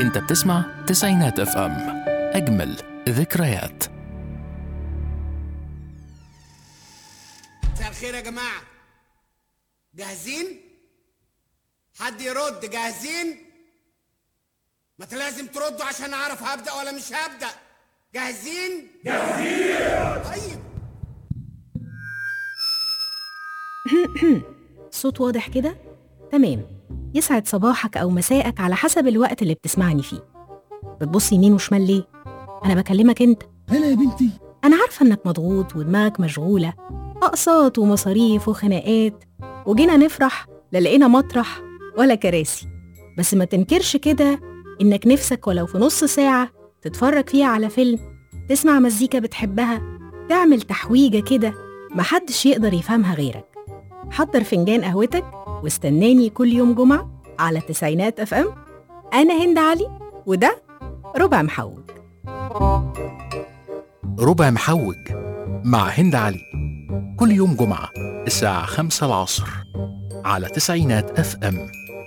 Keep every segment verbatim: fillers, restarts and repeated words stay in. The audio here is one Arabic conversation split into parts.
انت بتسمع تسعينات اف ام، اجمل ذكريات. مساء الخير يا جماعة، جاهزين؟ حد يرد؟ جاهزين؟ ما لازم تردوا عشان اعرف هبدأ ولا مش هبدأ. جاهزين؟ جاهزين. طيب صوت واضح كده؟ تمام. يسعد صباحك أو مساءك على حسب الوقت اللي بتسمعني فيه. بتبص يمين وشمال ليه؟ أنا بكلمك أنت. أنا يا بنتي أنا عارفة إنك مضغوط ودماغك مشغولة، أقساط ومصاريف وخناقات، وجينا نفرح لا لقينا مطرح ولا كراسي. بس ما تنكرش كده إنك نفسك ولو في نص ساعة تتفرج فيها على فيلم، تسمع مزيكا بتحبها، تعمل تحويجة كده محدش يقدر يفهمها غيرك. حضر فنجان قهوتك واستناني كل يوم جمعة على تسعينات اف ام. أنا هند علي وده ربع محوج. ربع محوج مع هند علي، كل يوم جمعة الساعة خمسة العصر على تسعينات اف ام.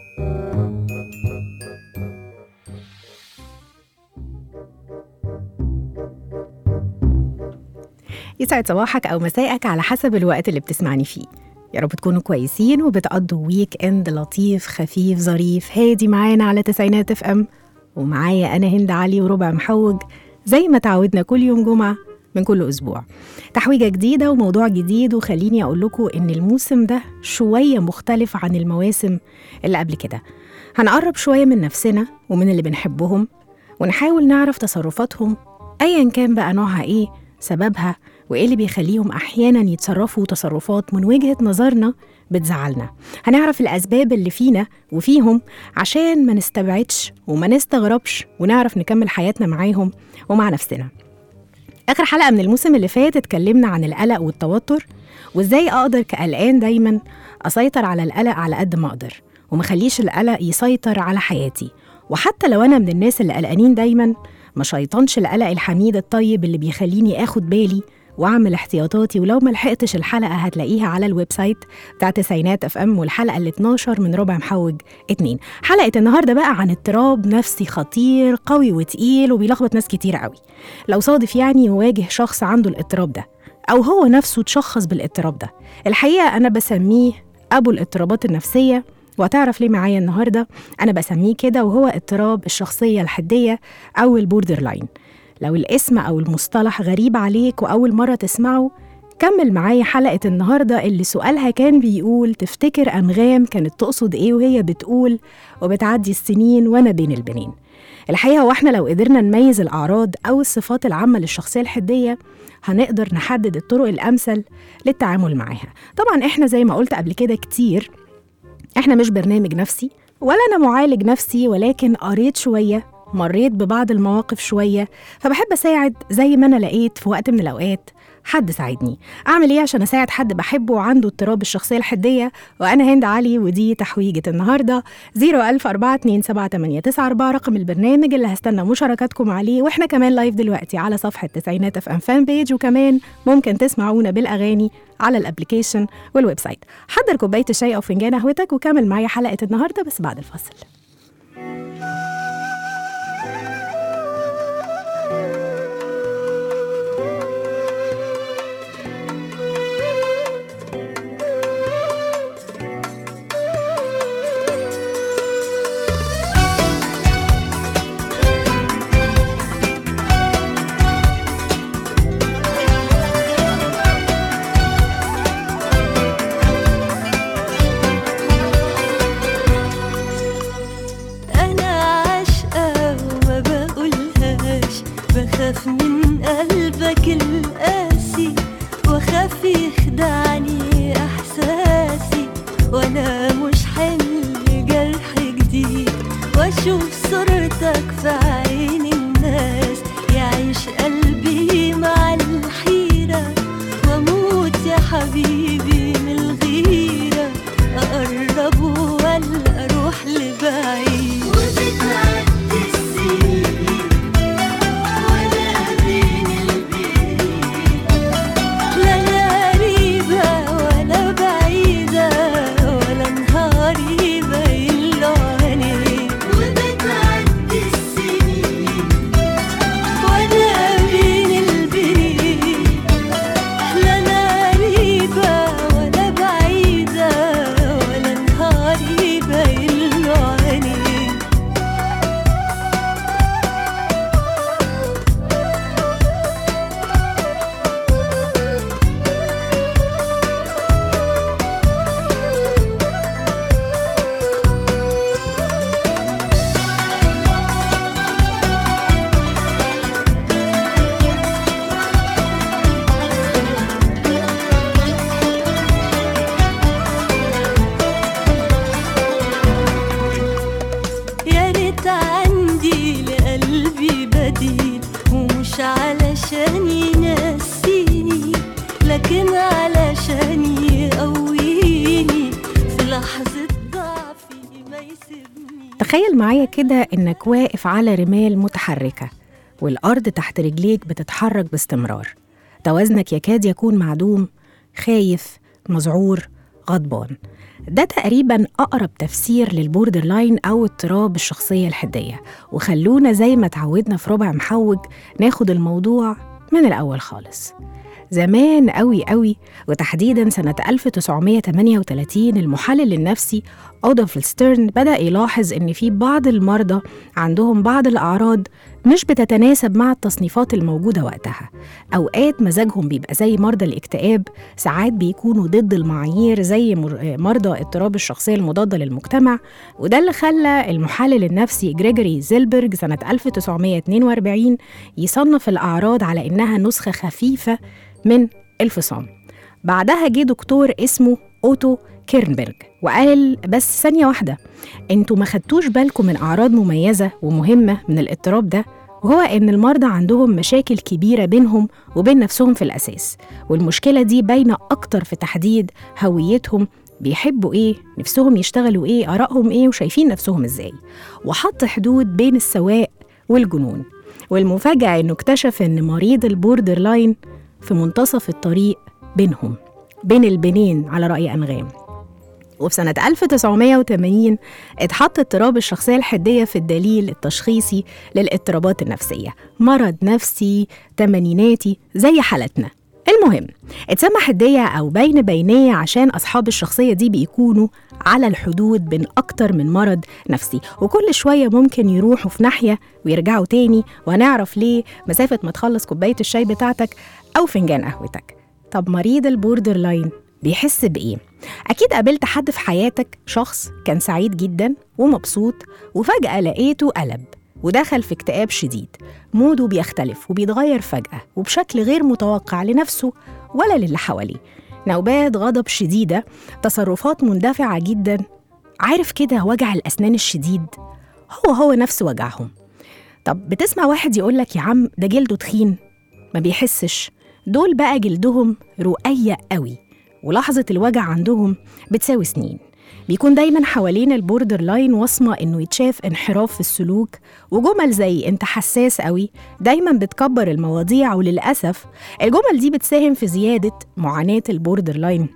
يسعد صباحك أو مساءك على حسب الوقت اللي بتسمعني فيه. يا رب تكونوا كويسين وبتقضوا ويك اند لطيف خفيف ظريف هادي معانا على تسعينات اف ام. ومعايا أنا هند علي وربع محوج زي ما تعودنا كل يوم جمعة من كل أسبوع، تحويجة جديدة وموضوع جديد. وخليني أقول لكم إن الموسم ده شوية مختلف عن المواسم اللي قبل كده. هنقرب شوية من نفسنا ومن اللي بنحبهم، ونحاول نعرف تصرفاتهم أيا كان بقى نوعها إيه، سببها، وإيه اللي بيخليهم أحياناً يتصرفوا تصرفات من وجهة نظرنا بتزعلنا. هنعرف الأسباب اللي فينا وفيهم عشان ما نستبعدش وما نستغربش، ونعرف نكمل حياتنا معاهم ومع نفسنا. آخر حلقة من الموسم اللي فات اتكلمنا عن القلق والتوتر، وإزاي أقدر كقلقان دايماً أسيطر على القلق على قد ما أقدر، ومخليش القلق يسيطر على حياتي. وحتى لو أنا من الناس اللي قلقانين دايماً، ما شيطانش القلق الحميد الطيب اللي بيخليني آخد بالي واعمل احتياطاتي. ولو ما لحقتش الحلقه هتلاقيها على الويب سايت بتاع تسعينات اف ام، والحلقه ال اتناشر من ربع محوج اتنين. حلقه النهارده بقى عن اضطراب نفسي خطير قوي وتقيل وبيلخبط ناس كتير قوي. لو صادف يعني يواجه شخص عنده الاضطراب ده، او هو نفسه تشخص بالاضطراب ده، الحقيقه انا بسميه ابو الاضطرابات النفسيه. وهتعرف ليه معايا النهارده انا بسميه كده، وهو اضطراب الشخصيه الحديه او البوردر لاين. لو الاسم أو المصطلح غريب عليك وأول مرة تسمعه، كمل معايا حلقة النهاردة اللي سؤالها كان بيقول: تفتكر أنغام كانت تقصد إيه وهي بتقول وبتعدي السنين وأنا بين البنين؟ الحقيقة وإحنا لو قدرنا نميز الأعراض أو الصفات العامة للشخصية الحدية، هنقدر نحدد الطرق الأمثل للتعامل معاها. طبعاً إحنا زي ما قلت قبل كده كتير، إحنا مش برنامج نفسي ولا أنا معالج نفسي، ولكن قريت شوية، مريت ببعض المواقف شوية، فبحب أساعد زي ما أنا لقيت في وقت من الأوقات حد ساعدني. أعمل إيه عشان أساعد حد بحبه وعنده اضطراب الشخصية الحدية؟ وأنا هند علي، ودي تحويجة النهاردة. زيرو ألف أربعة اتنين سبعة تمانية تسعة أربعة رقم البرنامج اللي هستنى مشاركاتكم عليه. وإحنا كمان لايف دلوقتي على صفحة تسعينات اف ام فان بيج، وكمان ممكن تسمعونا بالأغاني على الابليكيشن والويب سايت. حضر كوباية الشاي أو فنجان قهوتك وكمل معايا حلقة النهاردة، بس بعد الفاصل. بخاف من قلبك القاسي، وخاف يخدعني إحساسي، وأنا مش حمل جرح جديد، وأشوف صورتك في عين الناس، يعيش قلبي مع الحيرة، وأموت يا حبيبي من الغيرة، أقرب ولا أروح لبعيد. وبتعدي السنين وبتعدي تخيل معايا كده إنك واقف على رمال متحركة والأرض تحت رجليك بتتحرك باستمرار، توازنك يكاد يكون معدوم، خايف، مذعور، غضبان. ده تقريباً أقرب تفسير للبوردر لاين أو اضطراب الشخصية الحدية. وخلونا زي ما تعودنا في ربع محوج ناخد الموضوع من الأول خالص. زمان قوي قوي، وتحديداً سنة ألف وتسعمية وتمانية وتلاتين، المحلل النفسي أودولف ستيرن بدأ يلاحظ إن في بعض المرضى عندهم بعض الأعراض مش بتتناسب مع التصنيفات الموجودة وقتها. أوقات مزاجهم بيبقى زي مرضى الاكتئاب، ساعات بيكونوا ضد المعايير زي مرضى اضطراب الشخصية المضادة للمجتمع. وده اللي خلى المحلل النفسي جريجوري زيلبرغ سنة ألف وتسعمية واتنين وأربعين يصنف الأعراض على إنها نسخة خفيفة من الفصام. بعدها جه دكتور اسمه أوتو كيرنبرغ وقال بس ثانية واحدة، انتوا ما خدتوش بالكم من أعراض مميزة ومهمة من الاضطراب ده، وهو إن المرضى عندهم مشاكل كبيرة بينهم وبين نفسهم في الأساس، والمشكلة دي باينة أكتر في تحديد هويتهم، بيحبوا إيه، نفسهم يشتغلوا إيه، آرائهم إيه، وشايفين نفسهم إزاي. وحط حدود بين السواء والجنون. والمفاجأة إنه اكتشف إن مريض البوردر لاين في منتصف الطريق بينهم، بين البنين على رأي أنغام. وفي سنة ألف وتسعمية وتمانين اتحط اضطراب الشخصية الحدية في الدليل التشخيصي للاضطرابات النفسية، مرض نفسي تمانيناتي زي حالتنا. المهم اتسمى حدية أو بين بينية عشان أصحاب الشخصية دي بيكونوا على الحدود بين أكتر من مرض نفسي، وكل شوية ممكن يروحوا في ناحية ويرجعوا تاني، وهنعرف ليه مسافة ما تخلص كوباية الشاي بتاعتك أو فنجان قهوتك. طب مريض البوردر لاين بيحس بإيه؟ أكيد قابلت حد في حياتك، شخص كان سعيد جداً ومبسوط وفجأة لقيته قلب ودخل في اكتئاب شديد، موده بيختلف وبيتغير فجأة وبشكل غير متوقع لنفسه ولا للي حواليه، نوبات غضب شديدة، تصرفات مندفعة جداً. عارف كده وجع الأسنان الشديد؟ هو هو نفس وجعهم. طب بتسمع واحد يقولك يا عم ده جلده تخين، ما بيحسش. دول بقى جلدهم رقيق قوي ولحظة الوجع عندهم بتساوي سنين. بيكون دايماً حوالين البوردر لاين وصمة إنه يتشاف انحراف في السلوك، وجمل زي أنت حساس قوي دايماً بتكبر المواضيع، وللأسف الجمل دي بتساهم في زيادة معاناة البوردر لاين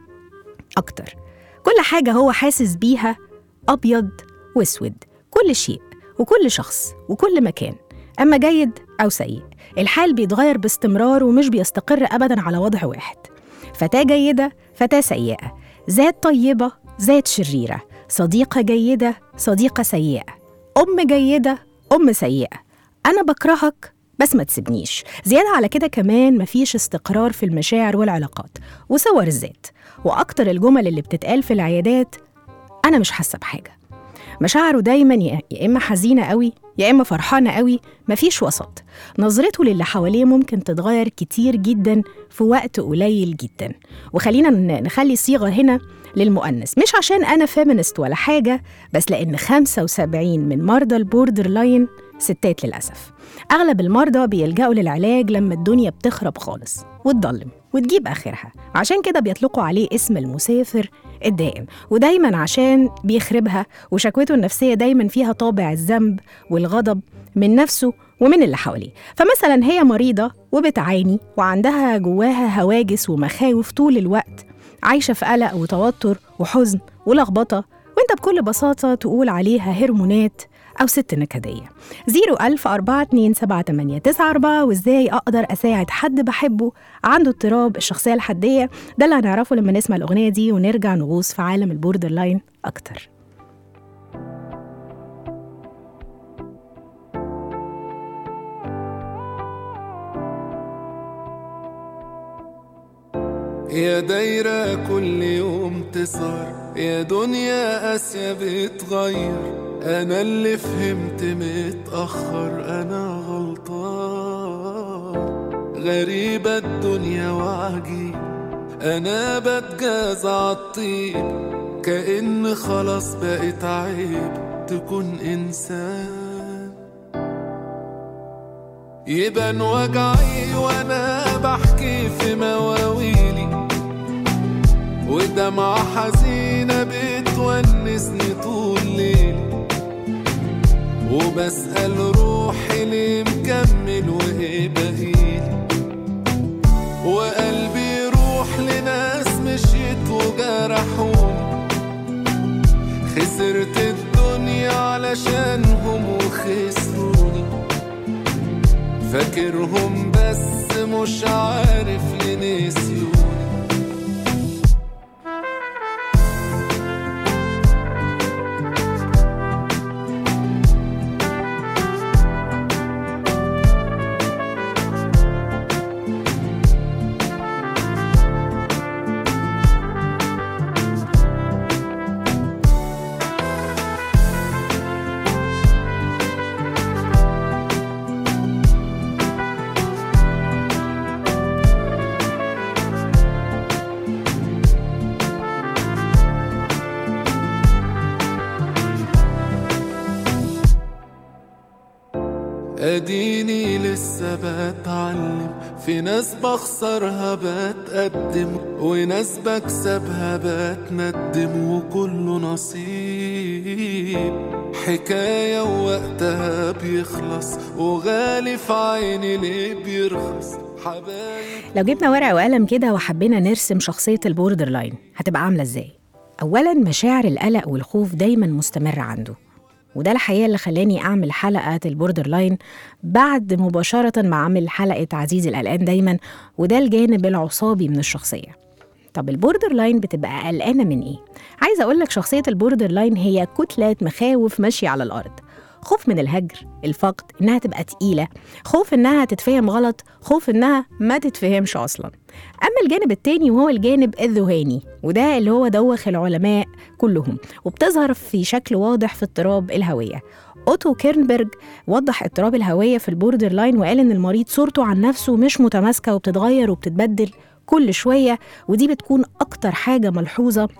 أكتر. كل حاجة هو حاسس بيها أبيض واسود، كل شيء وكل شخص وكل مكان، أما جيد أو سيء الحال بيتغير باستمرار ومش بيستقر أبداً على وضع واحد. فتاة جيدة، فتاة سيئة، ذات طيبة، ذات شريرة، صديقة جيدة، صديقة سيئة، أم جيدة، أم سيئة، أنا بكرهك بس ما تسيبنيش. زيادة على كده كمان مفيش استقرار في المشاعر والعلاقات وصور الذات. وأكتر الجمل اللي بتتقال في العيادات أنا مش حاسة بحاجة. مشاعره دايماً يا إما حزينة قوي يا إما فرحانة قوي، مفيش وسط. نظرته للي حواليه ممكن تتغير كتير جداً في وقت قليل جداً. وخلينا نخلي صيغة هنا للمؤنث، مش عشان أنا فيمينست ولا حاجة، بس لأن خمسة وسبعين من مرضى البوردر لاين ستات للأسف. أغلب المرضى بيلجأوا للعلاج لما الدنيا بتخرب خالص وتضلم وتجيب آخرها، عشان كده بيطلقوا عليه اسم المسافر الدائم، ودايماً عشان بيخربها، وشكوته النفسية دايماً فيها طابع الذنب والغضب من نفسه ومن اللي حواليه. فمثلاً هي مريضة وبتعاني وعندها جواها هواجس ومخاوف طول الوقت، عايشة في قلق وتوتر وحزن ولخبطة، وانت بكل بساطة تقول عليها هرمونات أو ست نكدية. زيرو ألف أربعة اتنين سبعة تمانية تسعة أربعة. وإزاي أقدر أساعد حد بحبه عنده اضطراب الشخصية الحدية؟ ده اللي هنعرفه لما نسمع الأغنية دي ونرجع نغوص في عالم البوردر لاين أكتر. يا دايرة كل يوم تصغر، يا دنيا قاسية بتغير، أنا اللي فهمت متأخر، أنا غلطان. غريبة الدنيا وعجيب، أنا بتجاز عالطيب، كأن خلاص بقت عيب تكون إنسان. يبان وجعي وأنا بحكي في مواويلي، ودمعة حزينة بتونسني طول ليلي. وبسأل روحي ليه مكمل وايه بقيلي، وقلبي يروح لناس مشيت وجرحوني، خسرت الدنيا علشانهم وخسروني، فاكرهم بس مش عارف لنسيوني. اديني لسه بتعلم، في ناس بخسرها بتقدم وناس بكسبها بتندم، وكله نصيب حكاية ووقتها بيخلص، وغالي في عيني ليه بيرخص حبايب. لو جبنا ورقة وقلم كده وحبينا نرسم شخصية البوردر لاين هتبقى عاملة ازاي؟ أولاً مشاعر القلق والخوف دايماً مستمرة عنده، وده الحقيقة اللي خلاني أعمل حلقة البوردر لاين بعد مباشرة ما أعمل حلقة عزيزي القلقان دايماً، وده الجانب العصابي من الشخصية. طب البوردر لاين بتبقى قلقانة من إيه؟ عايزة أقولك شخصية البوردر لاين هي كتلة مخاوف ماشية على الأرض. خوف من الهجر، الفقد، إنها تبقى تقيلة، خوف إنها تتفهم غلط، خوف إنها ما تتفهمش أصلاً. أما الجانب التاني وهو الجانب الذهاني، وده اللي هو دوخ العلماء كلهم، وبتظهر في شكل واضح في اضطراب الهوية. أوتو كيرنبرج وضح اضطراب الهوية في البوردر لاين وقال إن المريض صورته عن نفسه مش متماسكة وبتتغير وبتتبدل كل شوية، ودي بتكون أكتر حاجة ملحوظة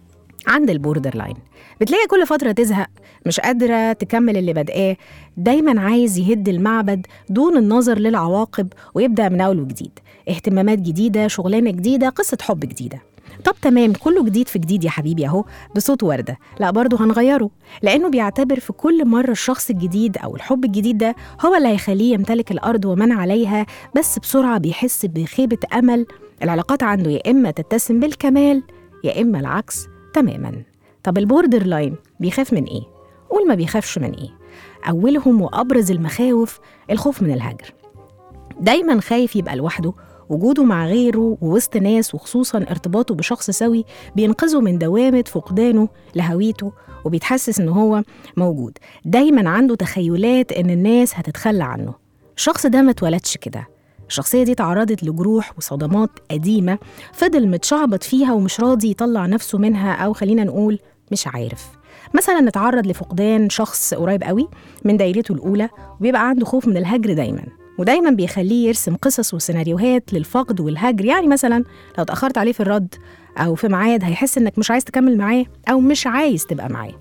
عند البوردر لاين. بتلاقي كل فترة تزهق، مش قادرة تكمل اللي بدأه، دايماً عايز يهد المعبد دون النظر للعواقب ويبدأ من أول وجديد، اهتمامات جديدة، شغلانة جديدة، قصة حب جديدة. طب تمام، كله جديد في جديد يا حبيبي أهو بصوت وردة، لا برضه هنغيره، لأنه بيعتبر في كل مرة الشخص الجديد أو الحب الجديد ده هو اللي هيخليه يمتلك الأرض ومن عليها، بس بسرعة بيحس بخيبة أمل. العلاقات عنده يا إما تتسم بالكمال يا إما العكس تماماً. طب البوردر لاين بيخاف من إيه؟ قول ما بيخافش من إيه؟ أولهم وأبرز المخاوف الخوف من الهجر. دايماً خايف يبقى لوحده، وجوده مع غيره ووسط ناس، وخصوصاً ارتباطه بشخص سوي بينقذه من دوامة فقدانه لهويته، وبيتحسس إنه هو موجود. دايماً عنده تخيلات إن الناس هتتخلى عنه. الشخص ده ما اتولدش كده، الشخصية دي تعرضت لجروح وصدمات قديمة فضل متشعبط فيها ومش راضي يطلع نفسه منها، أو خلينا نقول مش عارف. مثلا نتعرض لفقدان شخص قريب قوي من دايرته الأولى، وبيبقى عنده خوف من الهجر دايما، ودايما بيخليه يرسم قصص وسيناريوهات للفقد والهجر. يعني مثلا لو تأخرت عليه في الرد أو في ميعاد هيحس إنك مش عايز تكمل معاه أو مش عايز تبقى معاه.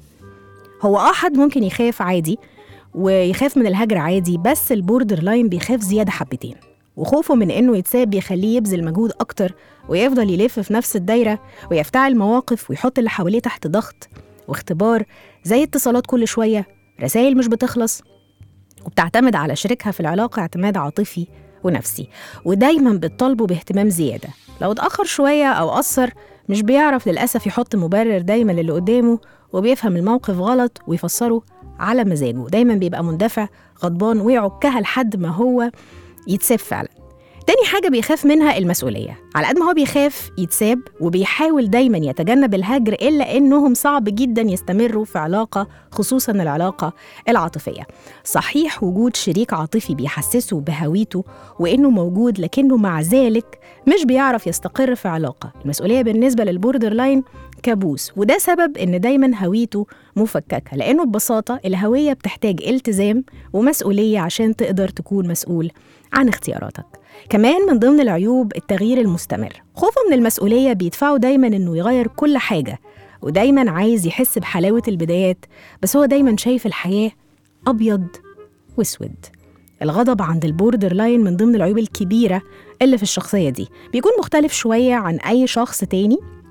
هو آه حد ممكن يخاف عادي ويخاف من الهجر عادي، بس البوردر لاين بيخاف زيادة حبتين، وخوفه من إنه يتساب بيخليه يبذل مجهود أكتر ويفضل يلف في نفس الدايرة ويفتعل مواقف ويحط اللي حواليه تحت ضغط واختبار، زي اتصالات كل شوية، رسائل مش بتخلص، وبتعتمد على شريكها في العلاقة اعتماد عاطفي ونفسي، ودايما بتطالبه باهتمام زيادة. لو اتأخر شوية أو قصر مش بيعرف للأسف يحط مبرر دايما للي قدامه، وبيفهم الموقف غلط ويفسره على مزاجه. دايما بيبقى مندفع غضبان ويعكها لحد ما هو يتساب فعلا. تاني حاجة بيخاف منها المسؤولية. على قد ما هو بيخاف يتساب وبيحاول دايما يتجنب الهجر، إلا إنهم صعب جدا يستمروا في علاقة، خصوصا العلاقة العاطفية. صحيح وجود شريك عاطفي بيحسسه بهويته وإنه موجود، لكنه مع ذلك مش بيعرف يستقر في علاقة. المسؤولية بالنسبة للبوردر لاين كابوس، وده سبب إن دايما هويته مفككة، لأنه ببساطة الهوية بتحتاج التزام ومسؤولية عشان تقدر تكون مسؤول عن اختياراتك. كمان من ضمن العيوب التغيير المستمر. خوفه من المسؤولية بيدفعه دايما إنه يغير كل حاجة، ودايما عايز يحس بحلاوة البدايات، بس هو دايما شايف الحياة أبيض واسود. الغضب عند البوردر لاين من ضمن العيوب الكبيرة اللي في الشخصية دي. بيكون مختلف شوية عن أي شخص تاني،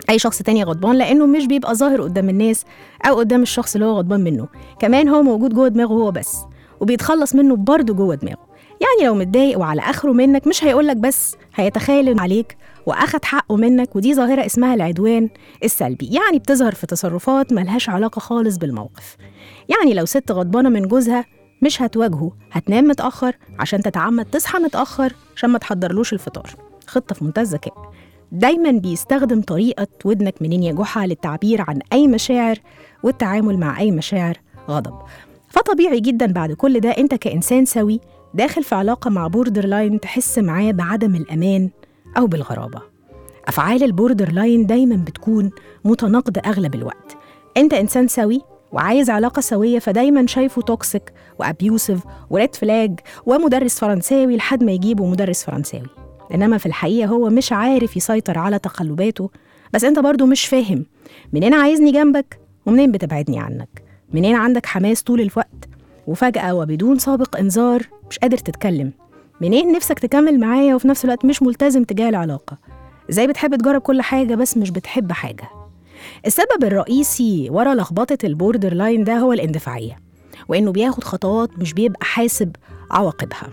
أي شخص تاني غضبان لأنه مش بيبقى ظاهر قدام الناس أو قدام الشخص اللي هو غضبان منه، كمان هو موجود جوه دماغه هو بس، وبيتخلص منه برضه جوه دماغه. يعني لو متضايق وعلى آخره منك مش هيقولك بس، هيتخيل عليك وأخد حقه منك، ودي ظاهرة اسمها العدوان السلبي. يعني بتظهر في تصرفات ملهاش علاقة خالص بالموقف. يعني لو ست غضبانة من جوزها مش هتواجهه، هتنام متأخر عشان تتعمد تصحى متأخر عشان ما تحضرلوش الفطار. خطة في منتهى الذكاء. دايما بيستخدم طريقة ودنك منين يا جحا للتعبير عن أي مشاعر والتعامل مع أي مشاعر غضب. فطبيعي جدا بعد كل ده أنت كإنسان سوي داخل في علاقة مع بوردر لاين تحس معاه بعدم الأمان أو بالغرابة. أفعال البوردر لاين دايما بتكون متناقضة أغلب الوقت. أنت إنسان سوي وعايز علاقة سوية، فدايما شايفه توكسيك وأبيوسيف وريد فلاج ومدرس فرنساوي لحد ما يجيبه مدرس فرنساوي. إنما في الحقيقة هو مش عارف يسيطر على تقلباته، بس أنت برضو مش فاهم منين عايزني جنبك ومنين بتبعدني عنك، منين عندك حماس طول الوقت وفجأة وبدون سابق إنذار مش قادر تتكلم، منين نفسك تكمل معايا وفي نفس الوقت مش ملتزم تجاه العلاقة، إزاي بتحب تجرب كل حاجة بس مش بتحب حاجة. السبب الرئيسي ورا لخبطة البوردر لاين ده هو الاندفاعية، وإنه بياخد خطوات مش بيبقى حاسب عواقبها.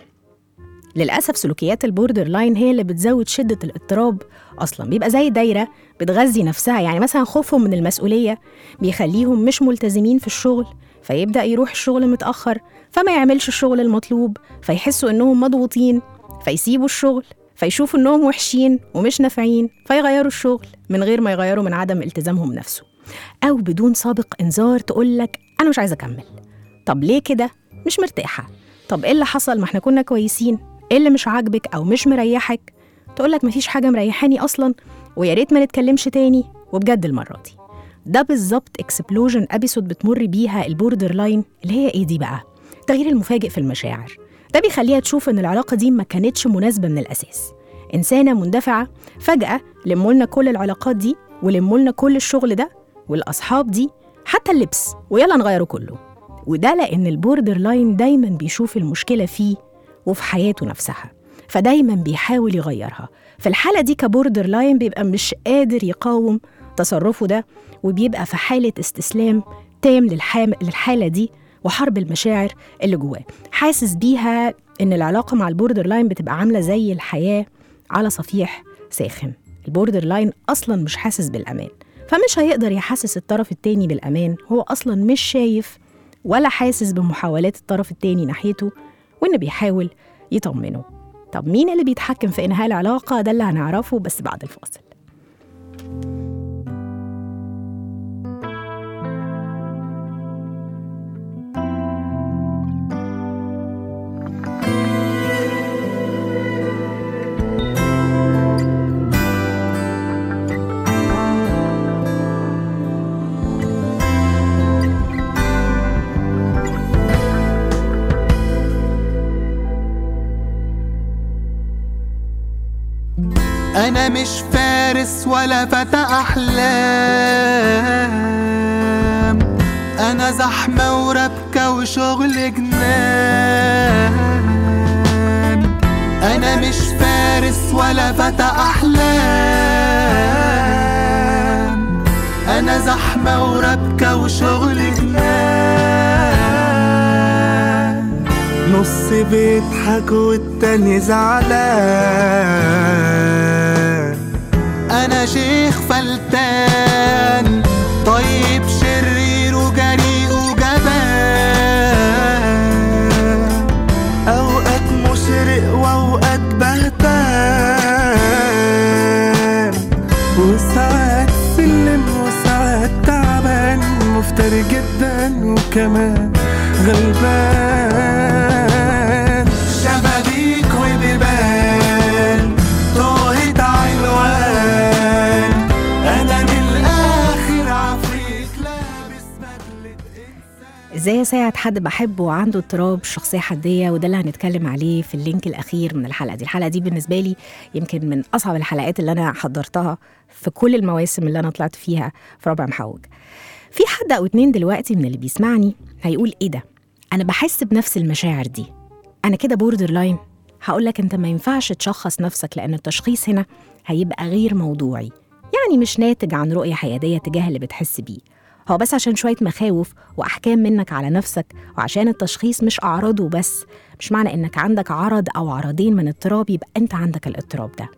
للأسف سلوكيات البوردر لاين هي اللي بتزود شدة الاضطراب أصلاً، بيبقى زي دايرة بتغذي نفسها. يعني مثلا خوفهم من المسؤولية بيخليهم مش ملتزمين في الشغل، فيبدأ يروح الشغل متأخر فما يعملش الشغل المطلوب، فيحسوا إنهم مضغوطين فيسيبوا الشغل، فيشوفوا إنهم وحشين ومش نافعين فيغيروا الشغل من غير ما يغيروا من عدم التزامهم نفسه. أو بدون سابق إنذار تقولك أنا مش عايزة أكمل. طب ليه كده؟ مش مرتاحة. طب إيه اللي حصل؟ ما إحنا كنا كويسين. إيه اللي مش عاجبك أو مش مريحك؟ تقولك مفيش حاجة مريحاني أصلاً ويا ريت ما نتكلمش تاني وبجد المرة دي. ده بالظبط اكسبلوجن ابيسود بتمر بيها البوردر لاين، اللي هي ايه دي بقى؟ التغيير المفاجئ في المشاعر. ده بيخليها تشوف ان العلاقة دي ما كانتش مناسبة من الأساس. إنسانة مندفعة فجأة لمولنا كل العلاقات دي ولمولنا كل الشغل ده والأصحاب دي حتى اللبس ويلا نغيره كله. وده لأن البوردر لاين دايما بيشوف المشكلة فيه وفي حياته نفسها، فدايما بيحاول يغيرها. في الحالة دي كبوردر لاين بيبقى مش قادر يقاوم تصرفه ده، وبيبقى في حالة استسلام تام للحام... للحالة دي وحرب المشاعر اللي جواه. حاسس بيها إن العلاقة مع البوردر لاين بتبقى عاملة زي الحياة على صفيح ساخن. البوردر لاين أصلاً مش حاسس بالأمان، فمش هيقدر يحسس الطرف التاني بالأمان. هو أصلاً مش شايف ولا حاسس بمحاولات الطرف التاني ناحيته وإنه بيحاول يطمنه. طب مين اللي بيتحكم في إنهاء العلاقة؟ ده اللي هنعرفه بس بعد الفاصل. أنا مش فارس ولا فتى أحلام، أنا زحمة وربكة وشغل جنان. أنا مش فارس ولا فتى أحلام، أنا زحمة وربكة وشغل جنان. نص بيضحك والتاني زعلان، أنا شيخ فلتان طيب شرير وجريء وجبان. أوقات مشرق وأوقات بهتان، وساعات سلم وساعات تعبان، مفتري جدا وكمان غلبان. شبابيك وبيبان توهت عنوان، أنا من الآخر عفريت لابس بدلة إنسان. إزاي أساعد حد بحبه وعنده اضطراب شخصية حدية؟ وده اللي هنتكلم عليه في اللينك الأخير من الحلقة دي. الحلقة دي بالنسبة لي يمكن من أصعب الحلقات اللي أنا حضرتها في كل المواسم اللي أنا طلعت فيها في ربع محوج. في حد أو اتنين دلوقتي من اللي بيسمعني هيقول إيه ده؟ أنا بحس بنفس المشاعر دي، أنا كده بوردر لاين. هقولك أنت ما ينفعش تشخص نفسك، لأن التشخيص هنا هيبقى غير موضوعي. يعني مش ناتج عن رؤية حيادية تجاه اللي بتحس بيه، هو بس عشان شوية مخاوف وأحكام منك على نفسك، وعشان التشخيص مش أعراض وبس. مش معنى إنك عندك عرض أو عرضين من اضطراب يبقى أنت عندك الاضطراب ده.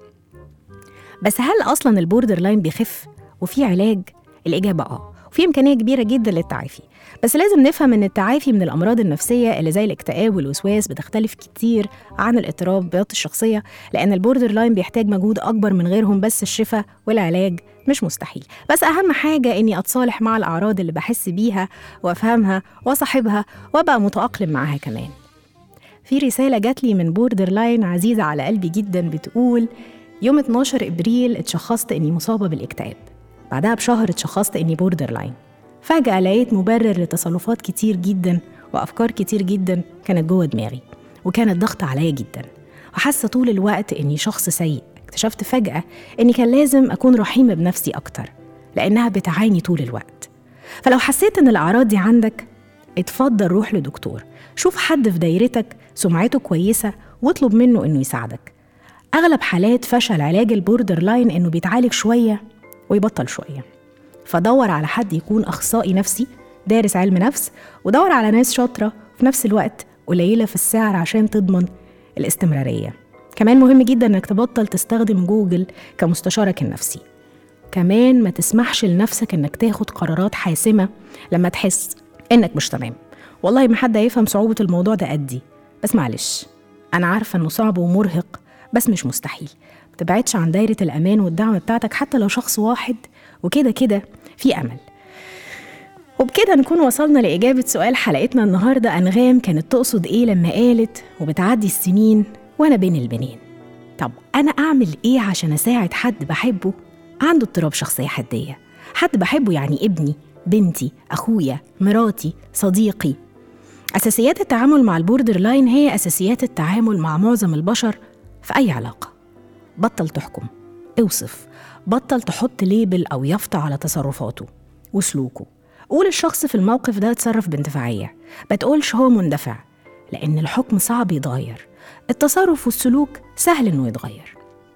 بس هل أصلاً البوردر لاين بيخف وفي علاج؟ الإجابة آه، وفي إمكانية كبيرة جداً للتعافي. بس لازم نفهم إن التعافي من الأمراض النفسية اللي زي الاكتئاب والوسواس بتختلف كتير عن الاضطرابات الشخصية، لأن البوردر لاين بيحتاج مجهود أكبر من غيرهم. بس الشفاء والعلاج مش مستحيل، بس أهم حاجة إني أتصالح مع الأعراض اللي بحس بيها وأفهمها وأصاحبها وأبقى متأقلم معاها كمان. في رسالة جات لي من بوردر لاين عزيزة على قلبي جداً، بتقول: يوم اتناشر إبريل اتشخصت إني مصابة بالاكتئاب، بعدها بشهر اتشخصت إني بوردر لاين. فجأة لقيت مبرر لتصرفات كتير جداً وأفكار كتير جداً كانت جوه دماغي، وكانت ضغط عليا جداً، وحاسة طول الوقت إني شخص سيء. اكتشفت فجأة إني كان لازم أكون رحيمة بنفسي أكتر، لأنها بتعاني طول الوقت. فلو حسيت إن الأعراض دي عندك، اتفضل روح لدكتور، شوف حد في دايرتك سمعته كويسة واطلب منه إنه يساعدك. أغلب حالات فشل علاج البوردر لاين إنه بيتعالج شوية ويبطل شوية، فدور على حد يكون أخصائي نفسي دارس علم نفس، ودور على ناس شاطرة في نفس الوقت قليلة في السعر عشان تضمن الاستمرارية. كمان مهم جدا إنك تبطل تستخدم جوجل كمستشارك النفسي. كمان ما تسمحش لنفسك إنك تاخد قرارات حاسمة لما تحس إنك مش تمام. والله ما حد هيفهم صعوبة الموضوع ده قدي، بس معلش، أنا عارفة إنه صعب ومرهق، بس مش مستحيل. متبعدش عن دايرة الأمان والدعم بتاعتك حتى لو شخص واحد، وكده كده في أمل. وبكده نكون وصلنا لإجابة سؤال حلقتنا النهاردة. أنغام كانت تقصد إيه لما قالت وبتعدي السنين وأنا بين البنين؟ طب أنا أعمل إيه عشان أساعد حد بحبه عنده اضطراب شخصية حدية؟ حد بحبه يعني ابني، بنتي، أخويا، مراتي، صديقي. أساسيات التعامل مع البوردر لاين هي أساسيات التعامل مع معظم البشر في أي علاقة. بطل تحكم، اوصف، بطل تحط ليبل أو يافطة على تصرفاته وسلوكه. قول الشخص في الموقف ده اتصرف باندفاعية، بتقولش هو مندفع، لأن الحكم صعب يتغير، التصرف والسلوك سهل إنه يتغير.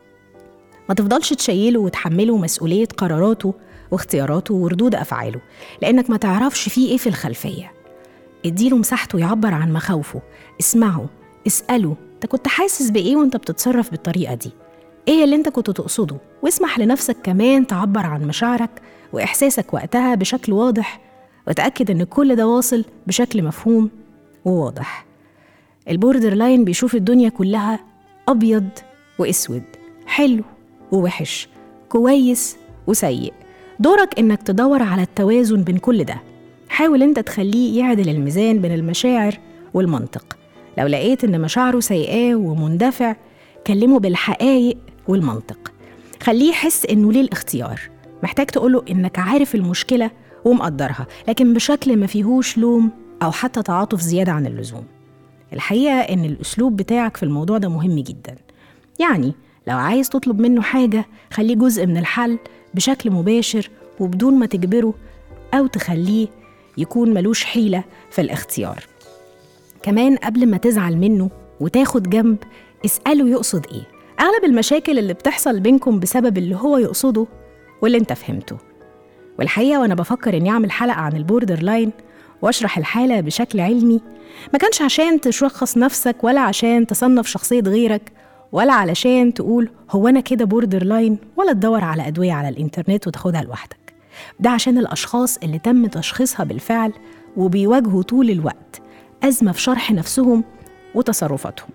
ما تفضلش تشيله وتحمله مسؤولية قراراته واختياراته وردود أفعاله، لأنك ما تعرفش فيه إيه في الخلفية. اديله مساحته يعبر عن مخاوفه، اسمعه، اسأله انت كنت حاسس بإيه وانت بتتصرف بالطريقة دي؟ ايه اللي انت كنت تقصده؟ واسمح لنفسك كمان تعبر عن مشاعرك وإحساسك وقتها بشكل واضح، وتأكد ان كل ده واصل بشكل مفهوم وواضح. البوردر لاين بيشوف الدنيا كلها أبيض وإسود، حلو ووحش، كويس وسيء. دورك إنك تدور على التوازن بين كل ده. حاول أنت تخليه يعدل الميزان بين المشاعر والمنطق. لو لقيت إن مشاعره سيئة ومندفع، كلمه بالحقائق والمنطق. خليه يحس إنه ليه الاختيار. محتاج تقوله إنك عارف المشكلة ومقدرها، لكن بشكل ما فيهوش لوم أو حتى تعاطف زيادة عن اللزوم. الحقيقة إن الأسلوب بتاعك في الموضوع ده مهم جدا. يعني لو عايز تطلب منه حاجة، خليه جزء من الحل بشكل مباشر وبدون ما تجبره أو تخليه يكون ملوش حيلة في الاختيار. كمان قبل ما تزعل منه وتاخد جنب، اسأله يقصد إيه. أغلب المشاكل اللي بتحصل بينكم بسبب اللي هو يقصده واللي انت فهمته. والحقيقة وأنا بفكر إني أعمل حلقة عن البوردر لاين وأشرح الحالة بشكل علمي، ما كانش عشان تشخص نفسك ولا عشان تصنف شخصية غيرك ولا علشان تقول هو أنا كده بوردر لاين، ولا تدور على أدوية على الإنترنت وتاخدها لوحدك. ده عشان الأشخاص اللي تم تشخيصها بالفعل وبيواجهوا طول الوقت أزمة في شرح نفسهم وتصرفاتهم،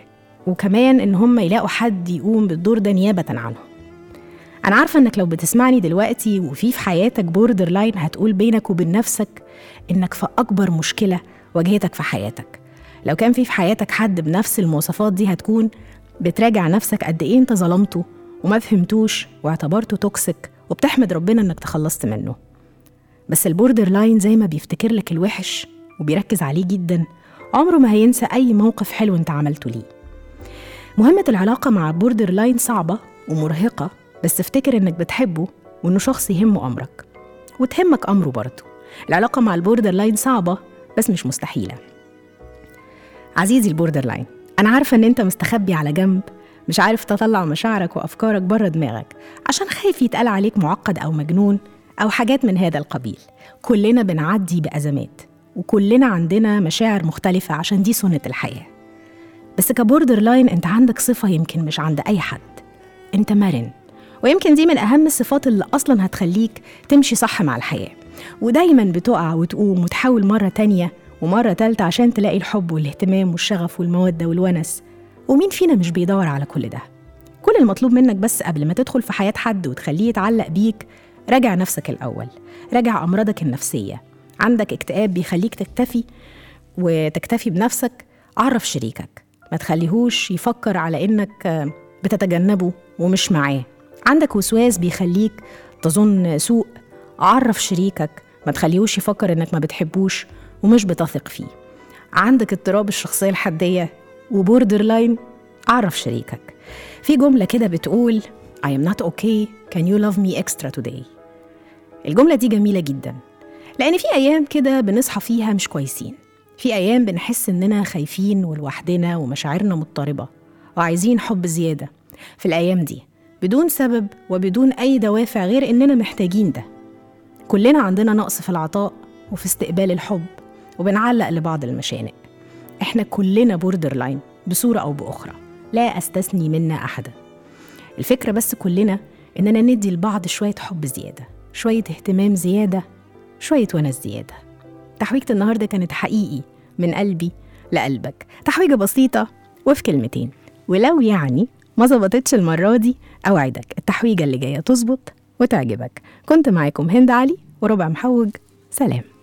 وكمان إن هم يلاقوا حد يقوم بالدور ده نيابة عنهم. أنا عارفة إنك لو بتسمعني دلوقتي وفي في حياتك بوردر لاين، هتقول بينك وبين نفسك إنك في أكبر مشكلة واجهتك في حياتك. لو كان في في حياتك حد بنفس المواصفات دي، هتكون بتراجع نفسك قد إيه أنت ظلمته وما فهمتوش واعتبرته توكسيك، وبتحمد ربنا إنك تخلصت منه. بس البوردر لاين زي ما بيفتكر لك الوحش وبيركز عليه جدا، عمره ما هينسى أي موقف حلو أنت عملته ليه. مهمة العلاقة مع البوردر لاين صعبة ومرهقة، بس افتكر إنك بتحبه وإنه شخص يهمه أمرك وتهمك أمره برضه. العلاقة مع البوردر لاين صعبة بس مش مستحيلة. عزيزي البوردر لاين، أنا عارفة إن أنت مستخبي على جنب، مش عارف تطلع مشاعرك وأفكارك بره دماغك عشان خايف يتقال عليك معقد أو مجنون أو حاجات من هذا القبيل. كلنا بنعدي بأزمات وكلنا عندنا مشاعر مختلفة عشان دي سنة الحياة. بس كبوردر لاين أنت عندك صفة يمكن مش عند أي حد، أنت مرن، ويمكن دي من أهم الصفات اللي أصلاً هتخليك تمشي صح مع الحياة، ودايماً بتقع وتقوم وتحاول مرة تانية ومرة تالتة عشان تلاقي الحب والاهتمام والشغف والمودة والونس. ومين فينا مش بيدور على كل ده؟ كل المطلوب منك بس قبل ما تدخل في حياة حد وتخليه يتعلق بيك، راجع نفسك الأول، راجع أمراضك النفسية. عندك اكتئاب بيخليك تكتفي وتكتفي بنفسك، عرف شريكك، ما تخليهوش يفكر على إنك بتتجنبه ومش معاه. عندك وسواس بيخليك تظن سوء، عرف شريكك، ما تخليهوش يفكر إنك ما بتحبوش ومش بتثق فيه. عندك اضطراب الشخصية الحدية وبوردر لاين، عرف شريكك. في جملة كده بتقول I am not okay, can you love me extra today. الجملة دي جميلة جدا، لأن في أيام كده بنصحى فيها مش كويسين، في أيام بنحس إننا خايفين ولوحدنا ومشاعرنا مضطربة وعايزين حب زيادة. في الأيام دي بدون سبب وبدون أي دوافع غير إننا محتاجين ده. كلنا عندنا نقص في العطاء وفي استقبال الحب، وبنعلق لبعض المشانق. إحنا كلنا بوردر لاين بصورة أو بأخرى، لا أستثني منا أحدا. الفكرة بس كلنا إننا ندي لبعض شوية حب زيادة، شوية اهتمام زيادة، شوية ونس زيادة. تحويجة النهاردة كانت حقيقي من قلبي لقلبك، تحويجة بسيطة وفي كلمتين، ولو يعني ما ظبطتش المرة دي أوعدك التحويجة اللي جاية تظبط وتعجبك. كنت معاكم هند علي وربع محوج، سلام.